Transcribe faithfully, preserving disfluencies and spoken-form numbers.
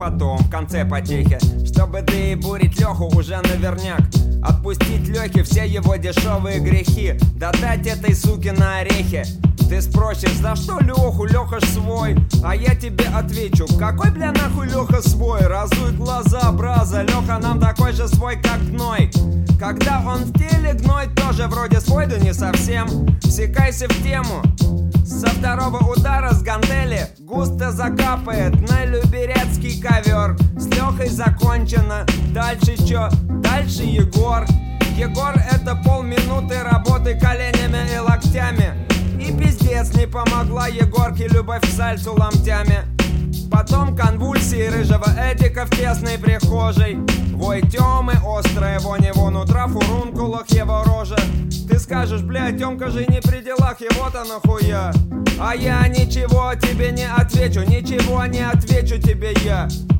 потом в конце потехи, чтобы доебурить Леху уже наверняк. Отпустить Лехе все его дешевые грехи, да дать этой суке на орехи. Ты спросишь, за что Леху, Леха ж свой? А я тебе отвечу, какой, бля, нахуй Леха свой? Разуй глаза, браза, Леха нам такой же свой, как гной. Когда он в теле, гной тоже вроде свой, да не совсем. Всекайся в тему. Со второго удара с гантели густо закапает на люберецкий ковер. С Лехой закончено. Дальше чё? Дальше Егор. Егор — это полминуты работы коленями и локтями. И пиздец не помогла Егорке любовь к сальсу ломтями. Потом конвульсии рыжего Эдика в тесной прихожей. Вой Тёмы, острая вонь его нутра, в фурункулах его рожа. Ты скажешь, бля, Тёмка же не при делах, его-то нахуя? А я ничего тебе не отвечу, ничего не отвечу тебе я.